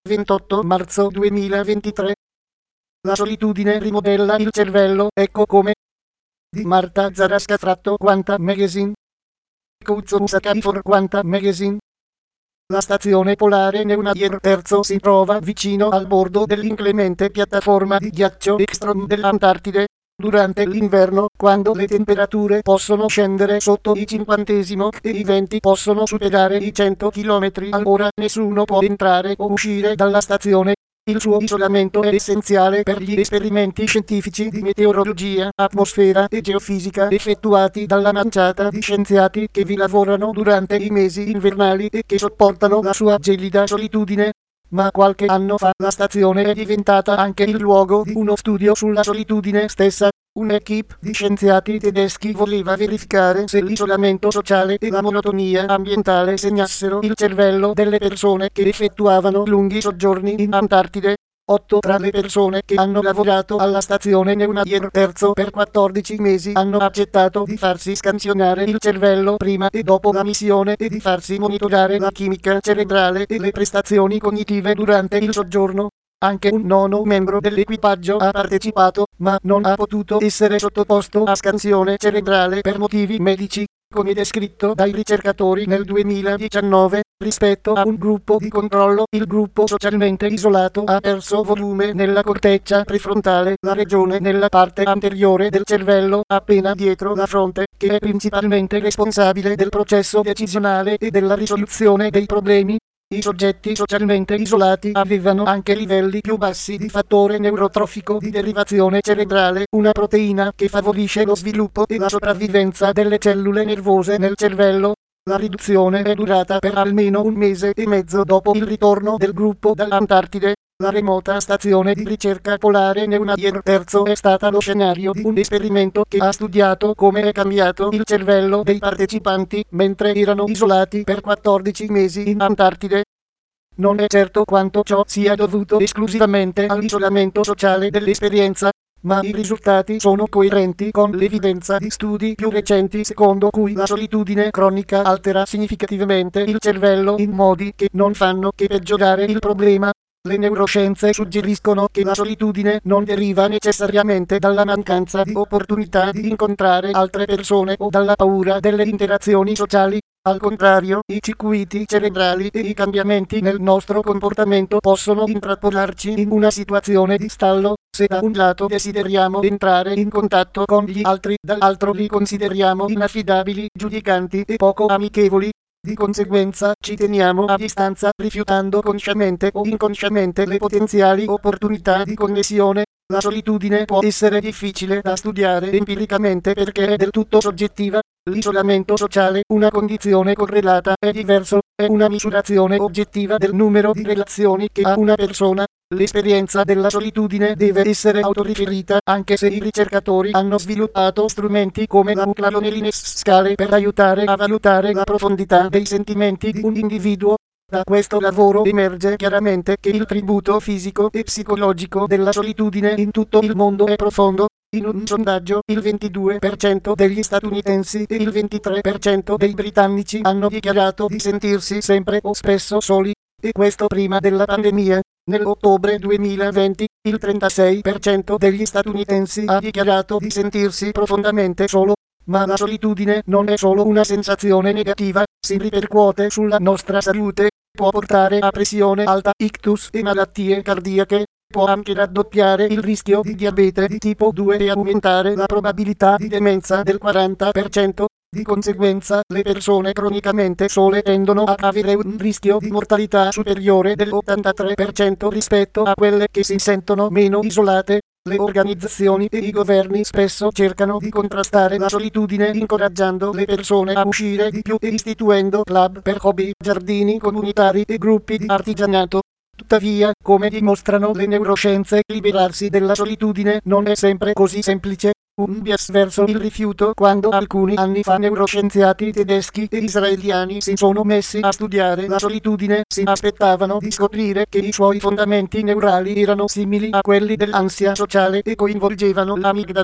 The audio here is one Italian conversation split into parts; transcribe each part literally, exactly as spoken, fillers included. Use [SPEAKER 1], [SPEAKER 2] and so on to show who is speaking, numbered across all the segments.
[SPEAKER 1] ventotto marzo duemilaventitré. La solitudine rimodella il cervello, ecco come. Di Marta Zarasca tratto Quanta Magazine. Kouzo Sakai for Quanta Magazine. La stazione polare Neunadier terzo si trova vicino al bordo dell'inclemente piattaforma di ghiaccio Ekstrom dell'Antartide. Durante l'inverno, quando le temperature possono scendere sotto i cinquantesimo e i venti possono superare i cento chilometri all'ora, nessuno può entrare o uscire dalla stazione. Il suo isolamento è essenziale per gli esperimenti scientifici di meteorologia, atmosfera e geofisica effettuati dalla manciata di scienziati che vi lavorano durante i mesi invernali e che sopportano la sua gelida solitudine. Ma qualche anno fa la stazione è diventata anche il luogo di uno studio sulla solitudine stessa. Un'equipe di scienziati tedeschi voleva verificare se l'isolamento sociale e la monotonia ambientale segnassero il cervello delle persone che effettuavano lunghi soggiorni in Antartide. Otto tra le persone che hanno lavorato alla stazione Neunadier terzo per quattordici mesi hanno accettato di farsi scansionare il cervello prima e dopo la missione e di farsi monitorare la chimica cerebrale e le prestazioni cognitive durante il soggiorno. Anche un nono membro dell'equipaggio ha partecipato, ma non ha potuto essere sottoposto a scansione cerebrale per motivi medici, come descritto dai ricercatori nel duemiladiciannove. Rispetto a un gruppo di controllo, il gruppo socialmente isolato ha perso volume nella corteccia prefrontale, la regione nella parte anteriore del cervello, appena dietro la fronte, che è principalmente responsabile del processo decisionale e della risoluzione dei problemi. I soggetti socialmente isolati avevano anche livelli più bassi di fattore neurotrofico di derivazione cerebrale, una proteina che favorisce lo sviluppo e la sopravvivenza delle cellule nervose nel cervello. La riduzione è durata per almeno un mese e mezzo dopo il ritorno del gruppo dall'Antartide. La remota stazione di ricerca polare Neunadier terzo è stata lo scenario di un esperimento che ha studiato come è cambiato il cervello dei partecipanti mentre erano isolati per quattordici mesi in Antartide. Non è certo quanto ciò sia dovuto esclusivamente all'isolamento sociale dell'esperienza, ma i risultati sono coerenti con l'evidenza di studi più recenti secondo cui la solitudine cronica altera significativamente il cervello in modi che non fanno che peggiorare il problema. Le neuroscienze suggeriscono che la solitudine non deriva necessariamente dalla mancanza di opportunità di incontrare altre persone o dalla paura delle interazioni sociali. Al contrario, i circuiti cerebrali e i cambiamenti nel nostro comportamento possono intrappolarci in una situazione di stallo. Se da un lato desideriamo entrare in contatto con gli altri, dall'altro li consideriamo inaffidabili, giudicanti e poco amichevoli. Di conseguenza ci teniamo a distanza, rifiutando consciamente o inconsciamente le potenziali opportunità di connessione. La solitudine può essere difficile da studiare empiricamente perché è del tutto soggettiva. L'isolamento sociale, una condizione correlata, è diverso, è una misurazione oggettiva del numero di relazioni che ha una persona. L'esperienza della solitudine deve essere autoriferita, anche se i ricercatori hanno sviluppato strumenti come la Clarone-Linus Scale per aiutare a valutare la profondità dei sentimenti di un individuo. Da questo lavoro emerge chiaramente che il tributo fisico e psicologico della solitudine in tutto il mondo è profondo. In un sondaggio, il ventidue per cento degli statunitensi e il ventitré per cento dei britannici hanno dichiarato di sentirsi sempre o spesso soli, e questo prima della pandemia. Nell'ottobre duemilaventi, il trentasei per cento degli statunitensi ha dichiarato di sentirsi profondamente solo. Ma la solitudine non è solo una sensazione negativa, si ripercuote sulla nostra salute, può portare a pressione alta, ictus e malattie cardiache, può anche raddoppiare il rischio di diabete di tipo due e aumentare la probabilità di demenza del quaranta per cento. Di conseguenza, le persone cronicamente sole tendono a avere un rischio di mortalità superiore dell'ottantatré per cento rispetto a quelle che si sentono meno isolate. Le organizzazioni e i governi spesso cercano di contrastare la solitudine incoraggiando le persone a uscire di più e istituendo club per hobby, giardini comunitari e gruppi di artigianato. Tuttavia, come dimostrano le neuroscienze, liberarsi della solitudine non è sempre così semplice. Un bias verso il rifiuto quando alcuni anni fa neuroscienziati tedeschi e israeliani si sono messi a studiare la solitudine, si aspettavano di scoprire che i suoi fondamenti neurali erano simili a quelli dell'ansia sociale e coinvolgevano l'amigdala.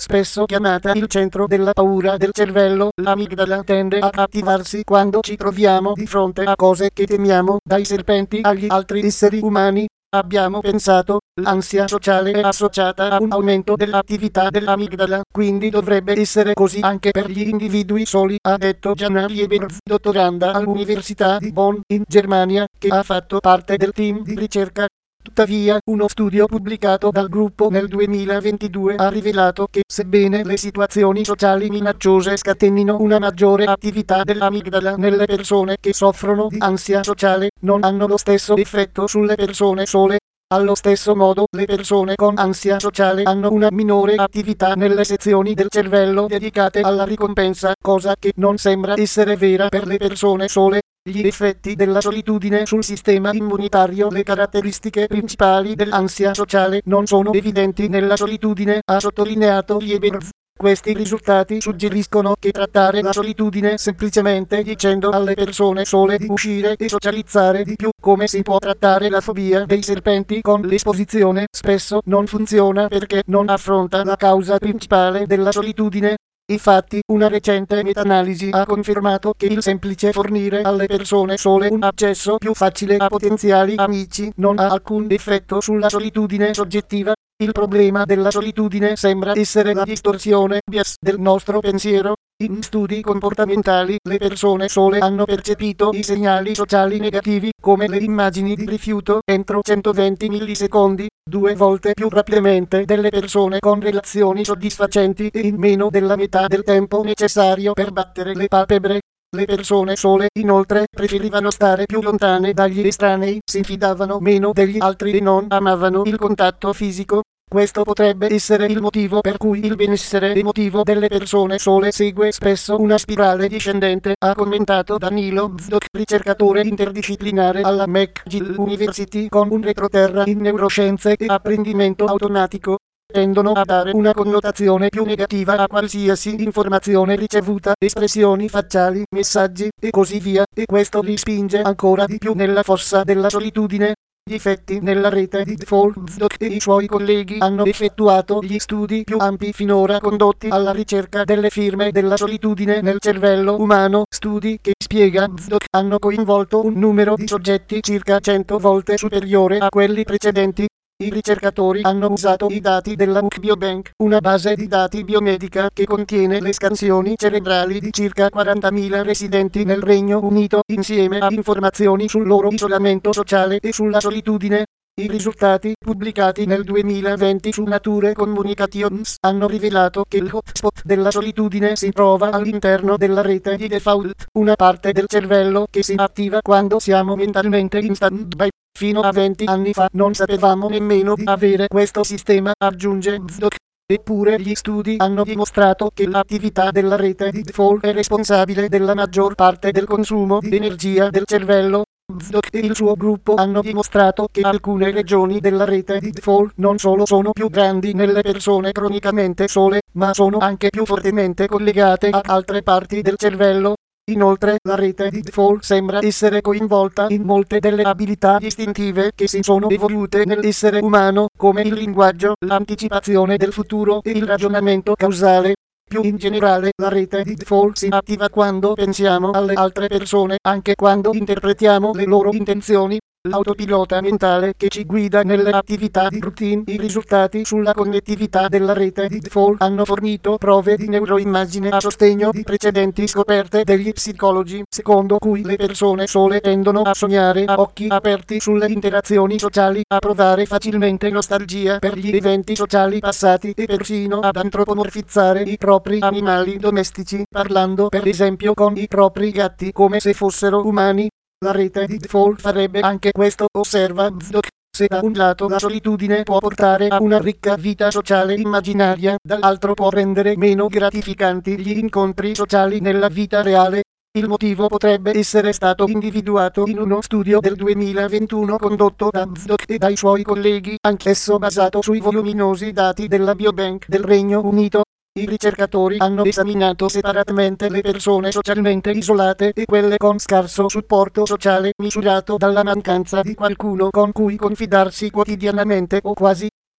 [SPEAKER 1] spesso chiamata il centro della paura del cervello, l'amigdala tende ad attivarsi quando ci troviamo di fronte a cose che temiamo, dai serpenti agli altri esseri umani. Abbiamo pensato, l'ansia sociale è associata a un aumento dell'attività dell'amigdala, quindi dovrebbe essere così anche per gli individui soli, ha detto Jana Lieberz, dottoranda all'Università di Bonn, in Germania, che ha fatto parte del team di ricerca. Tuttavia, uno studio pubblicato dal gruppo nel duemilaventidue ha rivelato che, sebbene le situazioni sociali minacciose scatenino una maggiore attività dell'amigdala nelle persone che soffrono di ansia sociale, non hanno lo stesso effetto sulle persone sole. Allo stesso modo, le persone con ansia sociale hanno una minore attività nelle sezioni del cervello dedicate alla ricompensa, cosa che non sembra essere vera per le persone sole. Gli effetti della solitudine sul sistema immunitario. Le caratteristiche principali dell'ansia sociale non sono evidenti nella solitudine, ha sottolineato Lieberz. Questi risultati suggeriscono che trattare la solitudine semplicemente dicendo alle persone sole di uscire e socializzare di più, come si può trattare la fobia dei serpenti con l'esposizione, spesso non funziona perché non affronta la causa principale della solitudine. Infatti, una recente meta-analisi ha confermato che il semplice fornire alle persone sole un accesso più facile a potenziali amici non ha alcun effetto sulla solitudine soggettiva. Il problema della solitudine sembra essere la distorsione bias del nostro pensiero. In studi comportamentali, le persone sole hanno percepito i segnali sociali negativi, come le immagini di rifiuto, entro centoventi millisecondi, due volte più rapidamente delle persone con relazioni soddisfacenti e in meno della metà del tempo necessario per battere le palpebre. Le persone sole, inoltre, preferivano stare più lontane dagli estranei, si fidavano meno degli altri e non amavano il contatto fisico. Questo potrebbe essere il motivo per cui il benessere emotivo delle persone sole segue spesso una spirale discendente, ha commentato Danilo Zdok, ricercatore interdisciplinare alla McGill University con un retroterra in neuroscienze e apprendimento automatico. Tendono a dare una connotazione più negativa a qualsiasi informazione ricevuta, espressioni facciali, messaggi, e così via, e questo li spinge ancora di più nella fossa della solitudine. Difetti nella rete di Folksdok e i suoi colleghi hanno effettuato gli studi più ampi finora condotti alla ricerca delle firme della solitudine nel cervello umano, studi che, spiega Zdok, hanno coinvolto un numero di soggetti circa cento volte superiore a quelli precedenti. I ricercatori hanno usato i dati della MuckBiobank, una base di dati biomedica che contiene le scansioni cerebrali di circa quarantamila residenti nel Regno Unito, insieme a informazioni sul loro isolamento sociale e sulla solitudine. I risultati, pubblicati nel duemilaventi su Nature Communications, hanno rivelato che il hotspot della solitudine si trova all'interno della rete di default, una parte del cervello che si attiva quando siamo mentalmente in stand-by. Fino a venti anni fa non sapevamo nemmeno di avere questo sistema, aggiunge Zdok. Eppure gli studi hanno dimostrato che l'attività della rete di default è responsabile della maggior parte del consumo di energia del cervello. Zdok e il suo gruppo hanno dimostrato che alcune regioni della rete di default non solo sono più grandi nelle persone cronicamente sole, ma sono anche più fortemente collegate ad altre parti del cervello. Inoltre, la rete di default sembra essere coinvolta in molte delle abilità istintive che si sono evolute nell'essere umano, come il linguaggio, l'anticipazione del futuro e il ragionamento causale. Più in generale, la rete di default si attiva quando pensiamo alle altre persone, anche quando interpretiamo le loro intenzioni. L'autopilota mentale che ci guida nelle attività di routine. I risultati sulla connettività della rete di default hanno fornito prove di neuroimmagine a sostegno di precedenti scoperte degli psicologi, secondo cui le persone sole tendono a sognare a occhi aperti sulle interazioni sociali, a provare facilmente nostalgia per gli eventi sociali passati e persino ad antropomorfizzare i propri animali domestici, parlando per esempio con i propri gatti come se fossero umani. La rete di default farebbe anche questo, osserva Zdok. Se da un lato la solitudine può portare a una ricca vita sociale immaginaria, dall'altro può rendere meno gratificanti gli incontri sociali nella vita reale. Il motivo potrebbe essere stato individuato in uno studio del duemilaventuno condotto da Zdok e dai suoi colleghi, anch'esso basato sui voluminosi dati della Biobank del Regno Unito. I ricercatori hanno esaminato separatamente le persone socialmente isolate e quelle con scarso supporto sociale misurato dalla mancanza di qualcuno con cui confidarsi quotidianamente o quasi.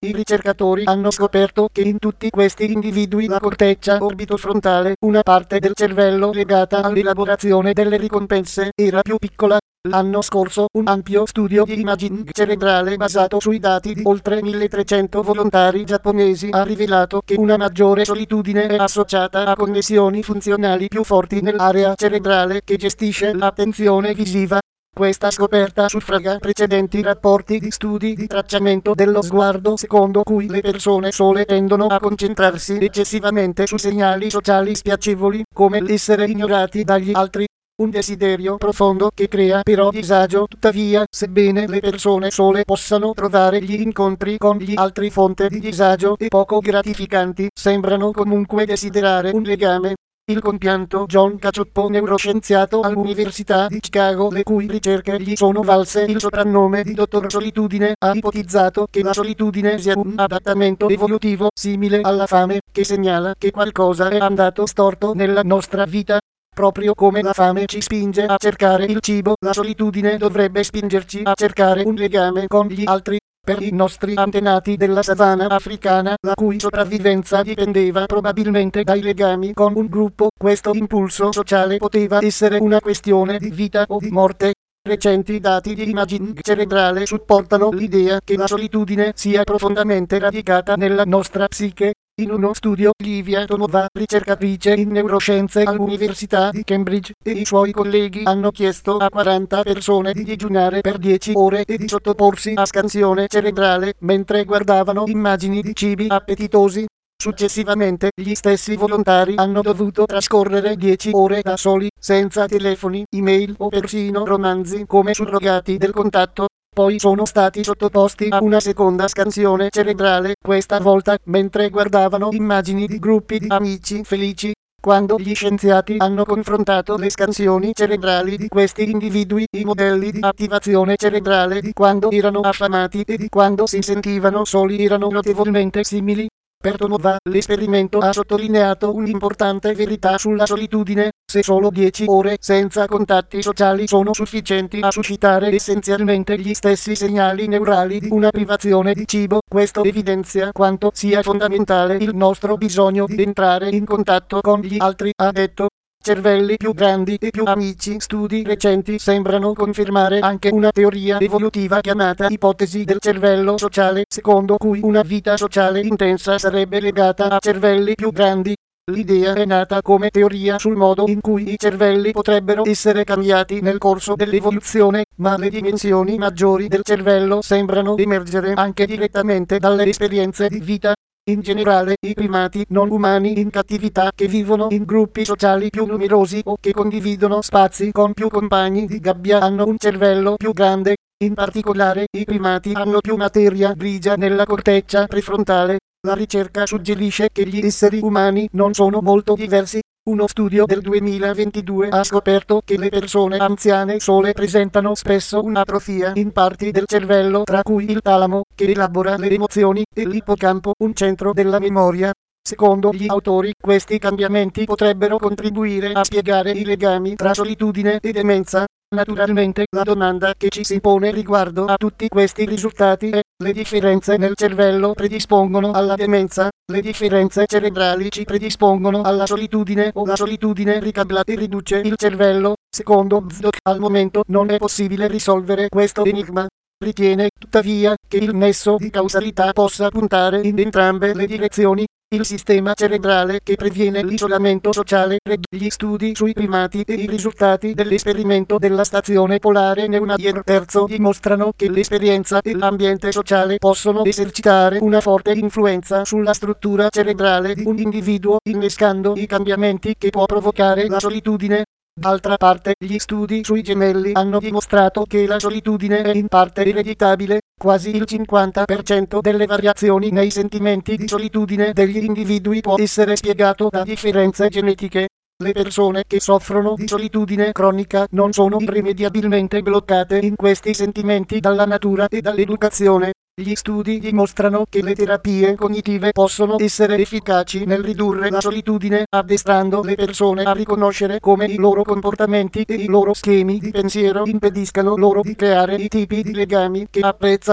[SPEAKER 1] I ricercatori hanno scoperto che in tutti questi individui la corteccia orbitofrontale, una parte del cervello legata all'elaborazione delle ricompense, era più piccola. L'anno scorso un ampio studio di imaging cerebrale basato sui dati di oltre milletrecento volontari giapponesi ha rivelato che una maggiore solitudine è associata a connessioni funzionali più forti nell'area cerebrale che gestisce l'attenzione visiva. Questa scoperta suffraga precedenti rapporti di studi di tracciamento dello sguardo secondo cui le persone sole tendono a concentrarsi eccessivamente su segnali sociali spiacevoli, come l'essere ignorati dagli altri. Un desiderio profondo che crea però disagio. Tuttavia, sebbene le persone sole possano trovare gli incontri con gli altri fonte di disagio e poco gratificanti, sembrano comunque desiderare un legame. Il compianto John Cacioppo, neuroscienziato all'Università di Chicago, le cui ricerche gli sono valse il soprannome di Dottor Solitudine, ha ipotizzato che la solitudine sia un adattamento evolutivo simile alla fame, che segnala che qualcosa è andato storto nella nostra vita. Proprio come la fame ci spinge a cercare il cibo, la solitudine dovrebbe spingerci a cercare un legame con gli altri. Per i nostri antenati della savana africana, la cui sopravvivenza dipendeva probabilmente dai legami con un gruppo, questo impulso sociale poteva essere una questione di vita o di morte. Recenti dati di imaging cerebrale supportano l'idea che la solitudine sia profondamente radicata nella nostra psiche. In uno studio, Livia Tonova, ricercatrice in neuroscienze all'Università di Cambridge, e i suoi colleghi hanno chiesto a quaranta persone di digiunare per dieci ore e di sottoporsi a scansione cerebrale mentre guardavano immagini di cibi appetitosi. Successivamente, gli stessi volontari hanno dovuto trascorrere dieci ore da soli, senza telefoni, email o persino romanzi come surrogati del contatto. Poi sono stati sottoposti a una seconda scansione cerebrale, questa volta mentre guardavano immagini di gruppi di amici felici. Quando gli scienziati hanno confrontato le scansioni cerebrali di questi individui, i modelli di attivazione cerebrale di quando erano affamati e di quando si sentivano soli erano notevolmente simili. Per Tonova, l'esperimento ha sottolineato un'importante verità sulla solitudine: se solo dieci ore senza contatti sociali sono sufficienti a suscitare essenzialmente gli stessi segnali neurali di una privazione di cibo, questo evidenzia quanto sia fondamentale il nostro bisogno di entrare in contatto con gli altri, ha detto. Cervelli più grandi e più amici. Studi recenti sembrano confermare anche una teoria evolutiva chiamata ipotesi del cervello sociale, secondo cui una vita sociale intensa sarebbe legata a cervelli più grandi. L'idea è nata come teoria sul modo in cui i cervelli potrebbero essere cambiati nel corso dell'evoluzione, ma le dimensioni maggiori del cervello sembrano emergere anche direttamente dalle esperienze di vita. In generale, i primati non umani in cattività che vivono in gruppi sociali più numerosi o che condividono spazi con più compagni di gabbia hanno un cervello più grande. In particolare, i primati hanno più materia grigia nella corteccia prefrontale. La ricerca suggerisce che gli esseri umani non sono molto diversi. Uno studio del duemilaventidue ha scoperto che le persone anziane sole presentano spesso un'atrofia in parti del cervello, tra cui il talamo, che elabora le emozioni, e l'ippocampo, un centro della memoria. Secondo gli autori, questi cambiamenti potrebbero contribuire a spiegare i legami tra solitudine e demenza. Naturalmente, la domanda che ci si pone riguardo a tutti questi risultati è: le differenze nel cervello predispongono alla demenza? Le differenze cerebrali ci predispongono alla solitudine o la solitudine ricabla e riduce il cervello? Secondo Zdock, al momento non è possibile risolvere questo enigma. Ritiene, tuttavia, che il nesso di causalità possa puntare in entrambe le direzioni. Il sistema cerebrale che previene l'isolamento sociale. Gli studi sui primati e i risultati dell'esperimento della stazione polare Neunadier terzo dimostrano che l'esperienza e l'ambiente sociale possono esercitare una forte influenza sulla struttura cerebrale di un individuo, innescando i cambiamenti che può provocare la solitudine. D'altra parte, gli studi sui gemelli hanno dimostrato che la solitudine è in parte ereditabile. Quasi il cinquanta per cento delle variazioni nei sentimenti di solitudine degli individui può essere spiegato da differenze genetiche. Le persone che soffrono di solitudine cronica non sono irrimediabilmente bloccate in questi sentimenti dalla natura e dall'educazione. Gli studi dimostrano che le terapie cognitive possono essere efficaci nel ridurre la solitudine, addestrando le persone a riconoscere come i loro comportamenti e i loro schemi di pensiero impediscano loro di creare i tipi di legami che apprezzano.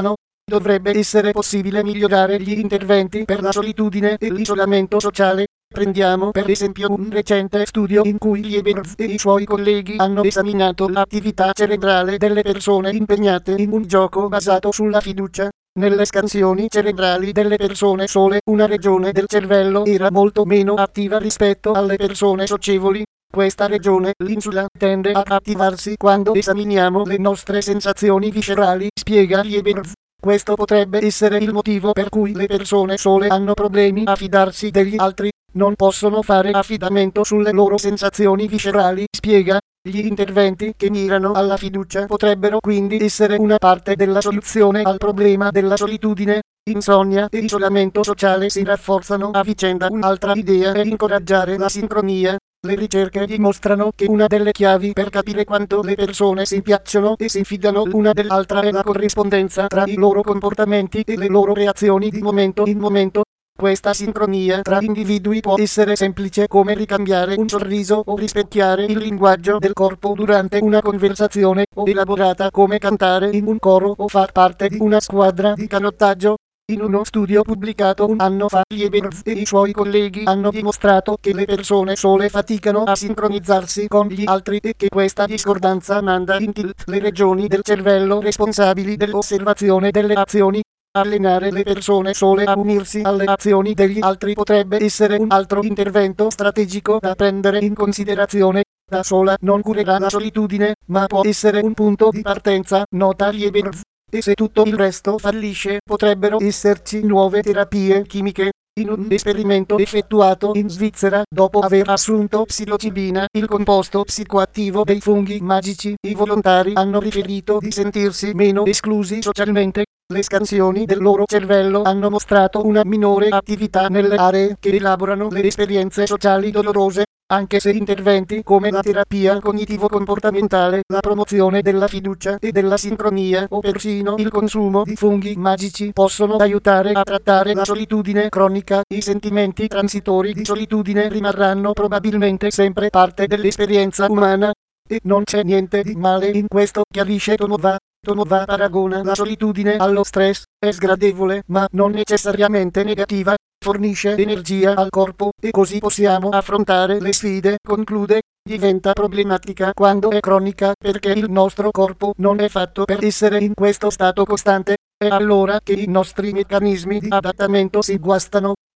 [SPEAKER 1] Dovrebbe essere possibile migliorare gli interventi per la solitudine e l'isolamento sociale. Prendiamo per esempio un recente studio in cui Lieberz e i suoi colleghi hanno esaminato l'attività cerebrale delle persone impegnate in un gioco basato sulla fiducia. Nelle scansioni cerebrali delle persone sole, una regione del cervello era molto meno attiva rispetto alle persone socievoli. Questa regione, l'insula, tende a attivarsi quando esaminiamo le nostre sensazioni viscerali, spiega Lieberz. Questo potrebbe essere il motivo per cui le persone sole hanno problemi a fidarsi degli altri, non possono fare affidamento sulle loro sensazioni viscerali, spiega. Gli interventi che mirano alla fiducia potrebbero quindi essere una parte della soluzione al problema della solitudine. Insonnia e isolamento sociale si rafforzano a vicenda. Un'altra idea è incoraggiare la sincronia. Le ricerche dimostrano che una delle chiavi per capire quanto le persone si piacciono e si fidano l'una dell'altra è la corrispondenza tra i loro comportamenti e le loro reazioni di momento in momento. Questa sincronia tra individui può essere semplice come ricambiare un sorriso o rispecchiare il linguaggio del corpo durante una conversazione, o elaborata come cantare in un coro o far parte di una squadra di canottaggio. In uno studio pubblicato un anno fa, Lieberz e i suoi colleghi hanno dimostrato che le persone sole faticano a sincronizzarsi con gli altri e che questa discordanza manda in tilt le regioni del cervello responsabili dell'osservazione delle azioni. Allenare le persone sole a unirsi alle azioni degli altri potrebbe essere un altro intervento strategico da prendere in considerazione. Da sola non curerà la solitudine, ma può essere un punto di partenza, nota Lieberz. E se tutto il resto fallisce, potrebbero esserci nuove terapie chimiche. In un esperimento effettuato in Svizzera, dopo aver assunto psilocibina, il composto psicoattivo dei funghi magici, i volontari hanno riferito di sentirsi meno esclusi socialmente. Le scansioni del loro cervello hanno mostrato una minore attività nelle aree che elaborano le esperienze sociali dolorose. Anche se interventi come la terapia cognitivo-comportamentale, la promozione della fiducia e della sincronia o persino il consumo di funghi magici possono aiutare a trattare la solitudine cronica, i sentimenti transitori di solitudine rimarranno probabilmente sempre parte dell'esperienza umana. E non c'è niente di male in questo, chiarisce Tomova. Tomova paragona la solitudine allo stress, è sgradevole ma non necessariamente negativa. Fornisce energia al corpo e così possiamo affrontare le sfide, conclude. Diventa problematica quando è cronica perché il nostro corpo non è fatto per essere in questo stato costante. È allora che i nostri meccanismi di adattamento si guastano.